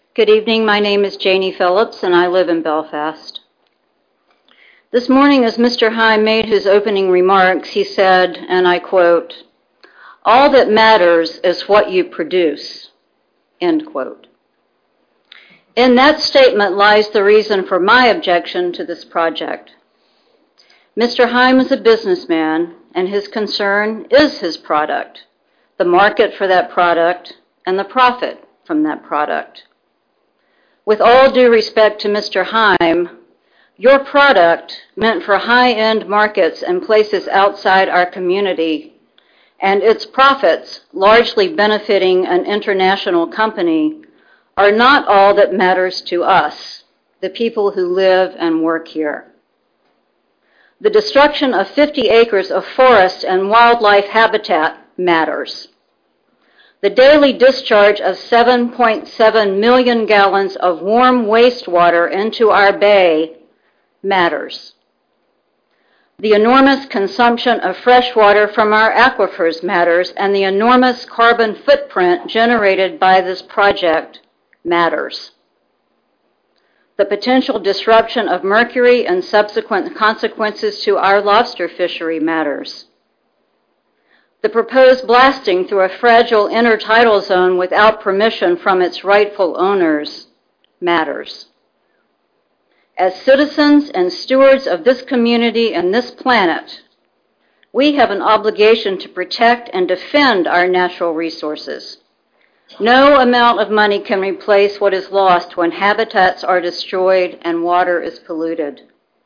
Good evening. My name is Janie Phillips, and I live in Belfast. This morning, as Mr. Heim made his opening remarks, he said, and I quote, "All that matters is what you produce," end quote. In that statement lies the reason for my objection to this project. Mr. Heim is a businessman, and his concern is his product, the market for that product, and the profit from that product. With all due respect to Mr. Heim, your product, meant for high-end markets and places outside our community, and its profits, largely benefiting an international company, are not all that matters to us, the people who live and work here. The destruction of 50 acres of forest and wildlife habitat matters. The daily discharge of 7.7 million gallons of warm wastewater into our bay matters. The enormous consumption of fresh water from our aquifers matters, and the enormous carbon footprint generated by this project matters. The potential disruption of mercury and subsequent consequences to our lobster fishery matters. The proposed blasting through a fragile intertidal zone without permission from its rightful owners matters. As citizens and stewards of this community and this planet, we have an obligation to protect and defend our natural resources. No amount of money can replace what is lost when habitats are destroyed and water is polluted.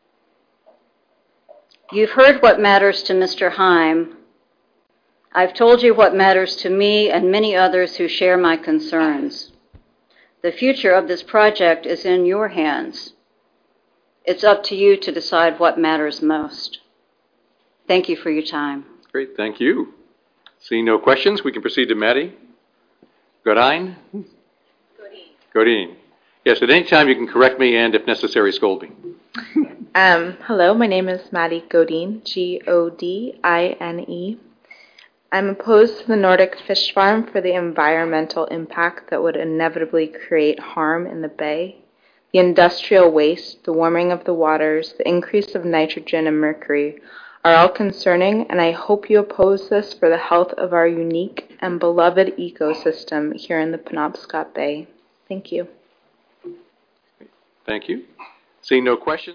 You've heard what matters to Mr. Heim. I've told you what matters to me and many others who share my concerns. The future of this project is in your hands. It's up to you to decide what matters most. Thank you for your time. Great, thank you. Seeing no questions, we can proceed to Maddie. Godine? Godine. Yes, at any time you can correct me and, if necessary, scold me. Hello, my name is Maddie Godine, Godine. I'm opposed to the Nordic Fish Farm for the environmental impact that would inevitably create harm in the bay. The industrial waste, the warming of the waters, the increase of nitrogen and mercury are all concerning, and I hope you oppose this for the health of our unique and beloved ecosystem here in the Penobscot Bay. Thank you. Thank you. Seeing no questions.